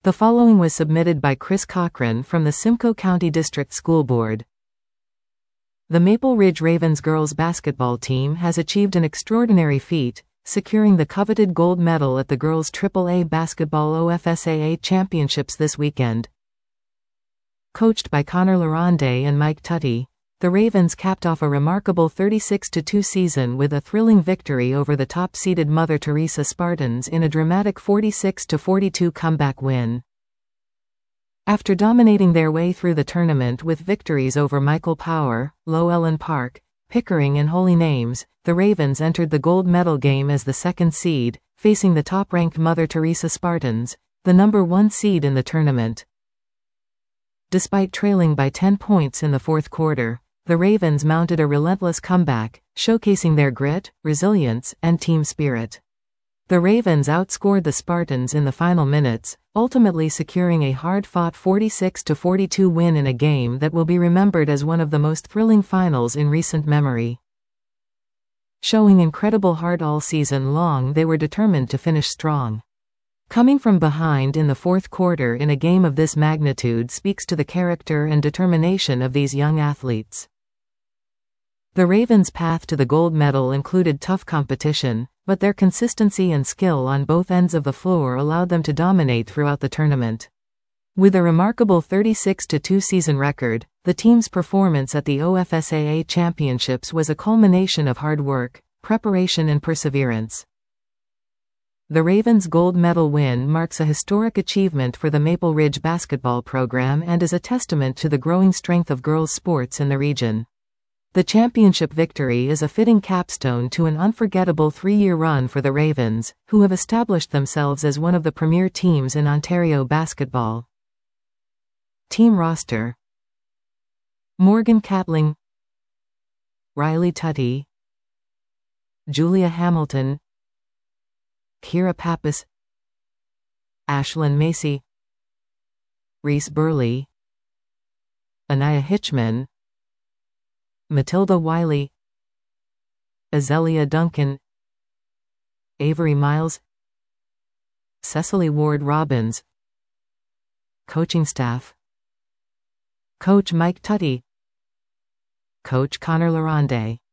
The following was submitted by Chris Cochran from the Simcoe County District School Board. The Maple Ridge Ravens girls basketball team has achieved an extraordinary feat, securing the coveted gold medal at the girls' AAA Basketball OFSAA Championships this weekend. Coached by Connor Larande and Mike Tutty, the Ravens capped off a remarkable 36-2 season with a thrilling victory over the top-seeded Mother Teresa Spartans in a dramatic 46-42 comeback win. After dominating their way through the tournament with victories over Michael Power, Llewellyn Park, Pickering and Holy Names, the Ravens entered the gold medal game as the second seed, facing the top-ranked Mother Teresa Spartans, the number 1 seed in the tournament. Despite trailing by 10 points in the fourth quarter, the Ravens mounted a relentless comeback, showcasing their grit, resilience, and team spirit. The Ravens outscored the Spartans in the final minutes, ultimately securing a hard-fought 46-42 win in a game that will be remembered as one of the most thrilling finals in recent memory. Showing incredible heart all season long, they were determined to finish strong. Coming from behind in the fourth quarter in a game of this magnitude speaks to the character and determination of these young athletes. The Ravens' path to the gold medal included tough competition, but their consistency and skill on both ends of the floor allowed them to dominate throughout the tournament. With a remarkable 36-2 season record, the team's performance at the OFSAA Championships was a culmination of hard work, preparation and perseverance. The Ravens' gold medal win marks a historic achievement for the Maple Ridge basketball program and is a testament to the growing strength of girls' sports in the region. The championship victory is a fitting capstone to an unforgettable 3-year run for the Ravens, who have established themselves as one of the premier teams in Ontario basketball. Team roster: Morgan Catling, Riley Tutty, Julia Hamilton, Kira Pappas, Ashlyn Macy, Reese Burley, Anaya Hitchman, Matilda Wiley, Azelia Duncan, Avery Miles, Cecily Ward Robbins. Coaching staff: Coach Mike Tutty, Coach Connor Larande.